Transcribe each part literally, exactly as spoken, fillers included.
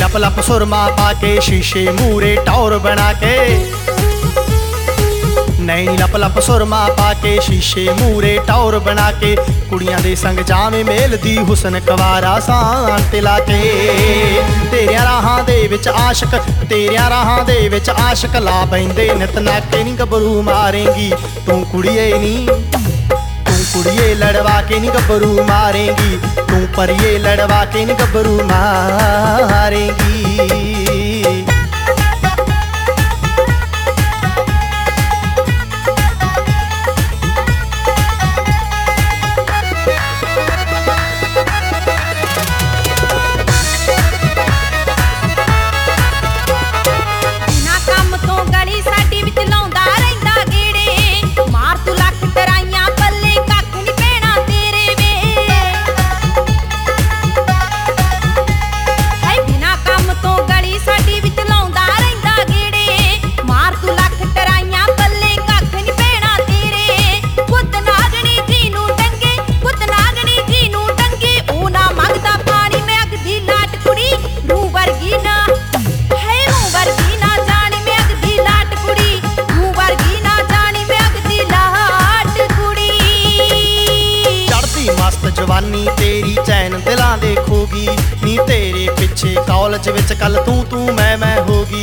लप लप सुरमा पाके शीशे मूरे टौर बना के, नैनी लप लप सुरमा पाके शीशे मूरे टौर बना के, कुड़ियां दे संग जावे मेल दी हुसन कवारा सान तिला के। तेरिया राहां दे विच आशिक तेरिया राहां दे विच आशिक ला बैंदे नित नाके नी गबरू मारेंगी तू कुड़िए नी, तू कुड़िए लड़वा के नी गबरू मारेंगी, तू परिए लड़वा के नी गबरू मारेंगी। जवानी तेरी चैन दिलां देखोगी नी, तेरे पिछे कॉलेज विच कल तू तू मैं मैं होगी।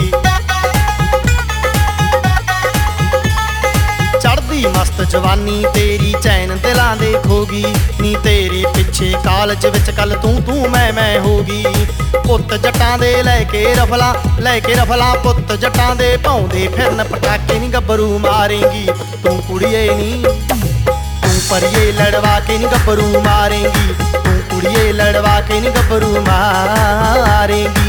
चढ़दी मस्त जवानी तेरी चैन दिलां देखोगी नी, तेरे पिछे कॉलेज विच कल तू तू मैं मैं होगी। पुत्त जट्टां दे लैके रफला लैके रफला पुत्त जट्टां दे पाउंदे फिरन पटाके नी गबरू मारेंगी तू कुड़िए नी, परिए लड़वा के नी गबरू मारेंगी, तू कुड़िए लड़वा के नी गबरू मारेंगी।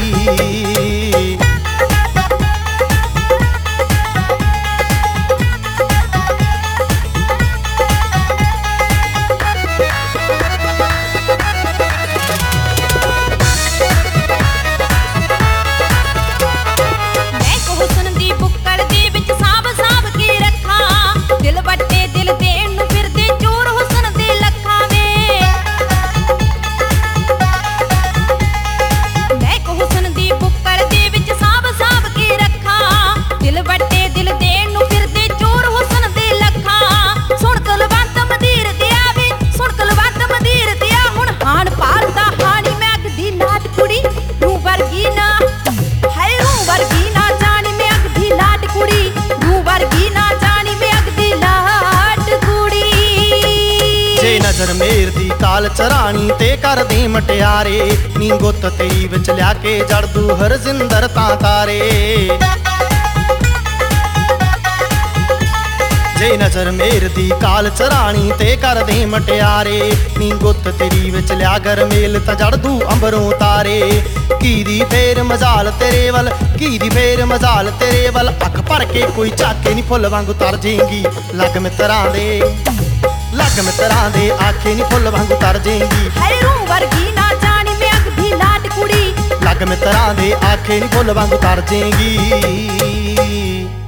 नजर मेर दी काल चरानी ते कर दे मटियारे नी, गुत्त तेरी विच लिया के जड़ दू हर जिंदर तां तारे। जे नजर मेर दी काल चरानी ते कर दे मटियारे नी, गुत्त तेरी विच लिया गर मेल ता जड़ दू अंबरों तारे। की दी फेर मजाल तेरे वल की दी फेर मजाल तेरे वल, अख भर के कोई झाके नी फुल वांगू तर जेंगी लग मित्रां दे, लग मित्रां दे आखे नी फुल वांगू तर जेंगी। हाय रूं वर्गी ना जानी मैं अग दी लाट कुड़ी, लग मित्रां दे आखे नी फुल वांगू तर जेंगी।